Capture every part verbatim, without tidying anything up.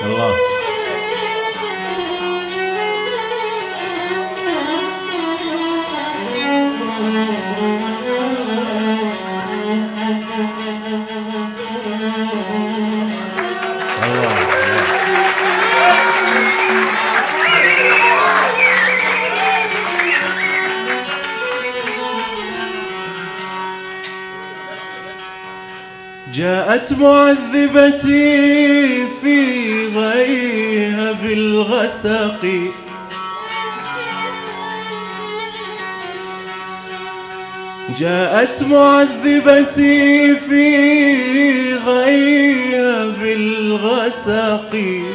الله. جاءت معذبتي في غيها بالغسق، جاءت معذبتي في غيها بالغسق،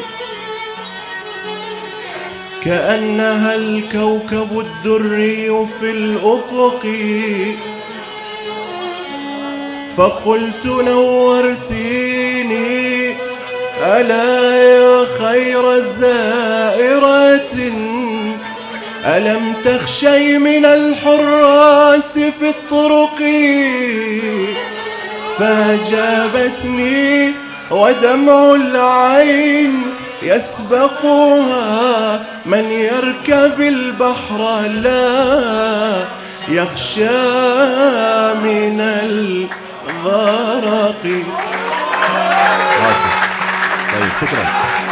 كأنها الكوكب الدري في الأفق، فقلت نورتيني ألا يا خير زائرة، ألم تخشي من الحراس في الطرق؟ فأجابتني ودمع العين يسبقها، من يركب البحر لا يخشى من الغرق. طيب شكرا.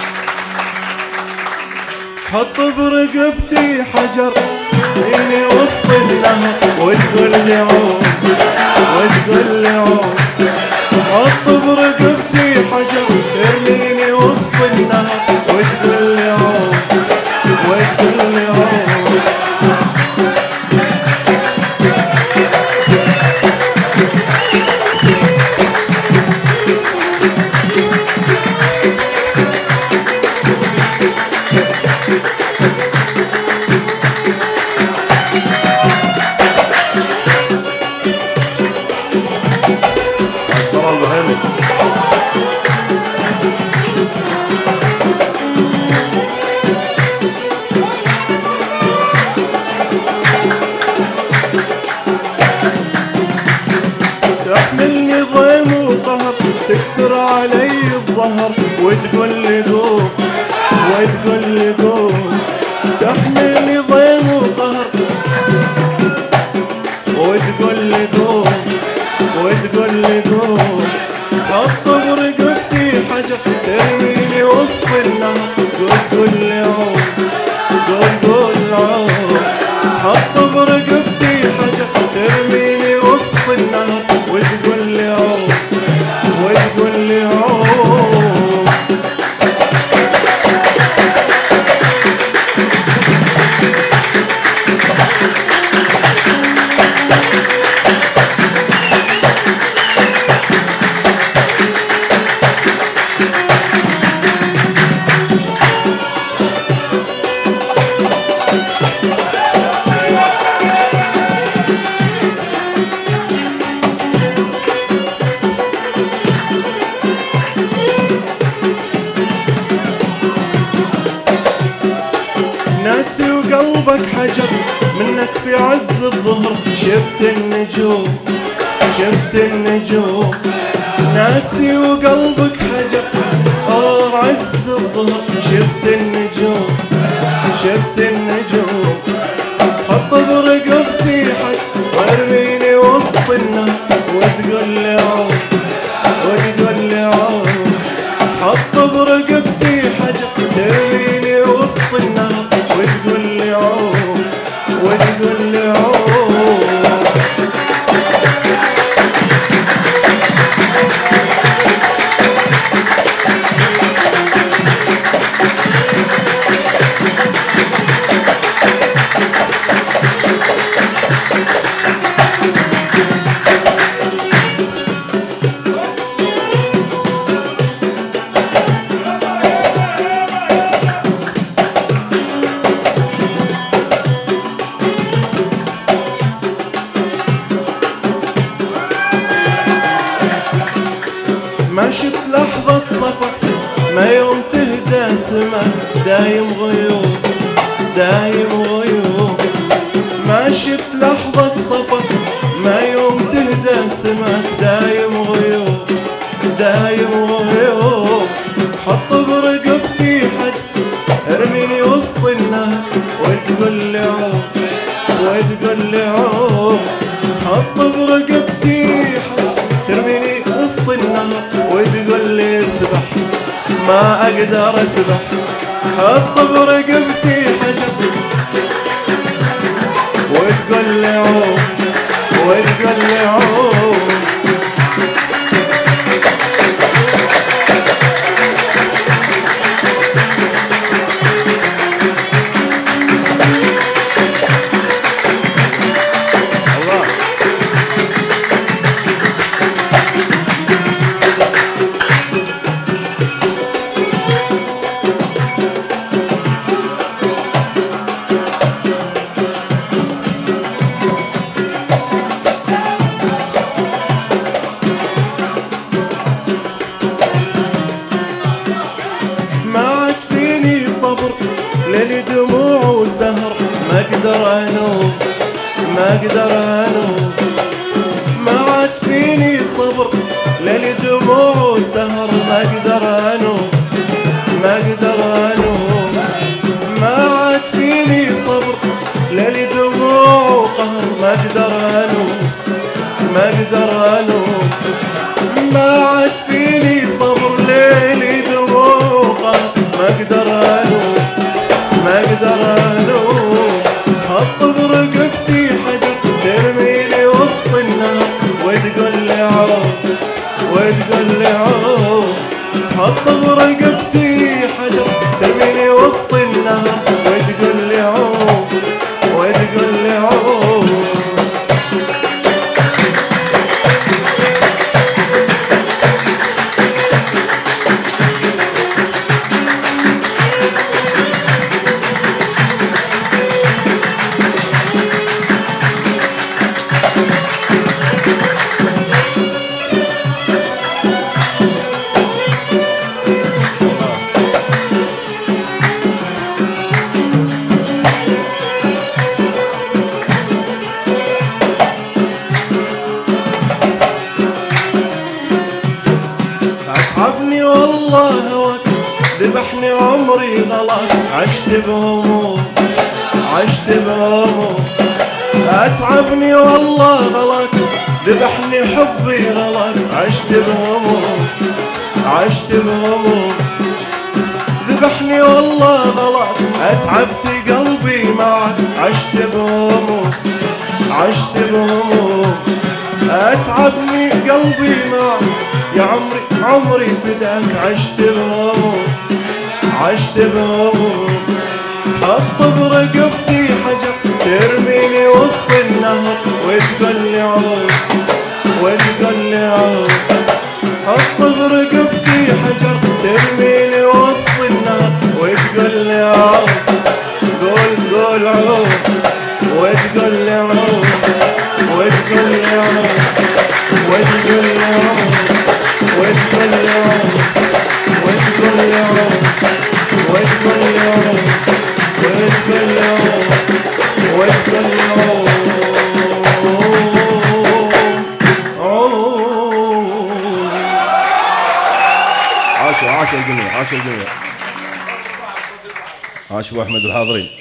حط برقبتي حجر إني وسط النهر، وتقول لي عوم وتقول لي عوم. حط برقبتي حجر ارميني وسط النهر، وتقول لي عوم وتقول لي عوم. تحملني ضيم وقهر، تكسر علي الظهر، وتقول لي قوم وتقول لي قوم. تحملني ضيم وقهر، وتقول لي قوم وتقول لي قوم. حط برقبتي حجر ترميني وسط النهر، وتقول لي عوم قول قول عوم. حط برقبتي حجر ترميني وسط النهر، وتقول لي عوم وتقول لي عوم. ناسي وقلبك حجر، منك في عز الظهر شفت النجوم شفت النجوم. ناسي وقلبك حجر آه عز الظهر شفت النجوم شفت النجوم. حط برقبتي حجر وارميني وسط النهر، وتقول لي عوم وتقول لي عوم. حط برقبتي حجر ترميني وسط النهر، وتقول لي عوم وتقول لي عوم. ما شفت لحظة صفا، ما يوم تهدى سما، دايم غيوم دايم غيوم. ما شفت لحظة صفا، ما يوم تهدى سما، دايم غيوم دايم غيوم. حط برقبتي اقدر اسبح، حط برقبتي حجر وتقول لي عوم وتقول لي عوم. ليلي دموع وسهر ما اقدر انوم ما اقدر انوم. ما عاد فيني صبر ليلي دموع وسهر ما اقدر انوم ما اقدر انوم. ما عاد فيني صبر ليلي دموع وقهر ما اقدر انوم ما اقدر انوم. ما عاد فيني صبر ليلي دموع وقهر ما اقدر انوم ما اقدر انوم. حط برقبتي حجر ترميلي وسط النهر وتقول لي عوم وتقول لي عوم. حط برقبتي حجر ترميلي وسط النهر وتقول لي عوم وتقول لي عوم. اتعبني والله هواك ذبحني عمري غلط عشت بهموم عشت بهموم. اتعبني والله غلط ذبحني حبي غلط عشت بهموم عشت بهموم. ذبحني والله غلط اتعبت قلبي معك عشت بهموم عشت بهموم. اتعبني قلبي معك يا عمري عمري فداك عشت بهموم عشت بهموم. حط برقبتي حجر ترميني وسط النهر وتقول لي عوم وتقول لي عوم. حط برقبتي حجر ترميني وسط النهر وتقول لي عوم قول قول عوم وتقول لي عوم وتقول لي عوم وتقول لي عوم وتقول لي عوم وتقول لي عوم وتقول لي عوم وتقول لي عوم وتقول لي عوم عوم. عاشوا عاشوا الجميع عاشوا الجميع عاشوا احمد الحاضرين.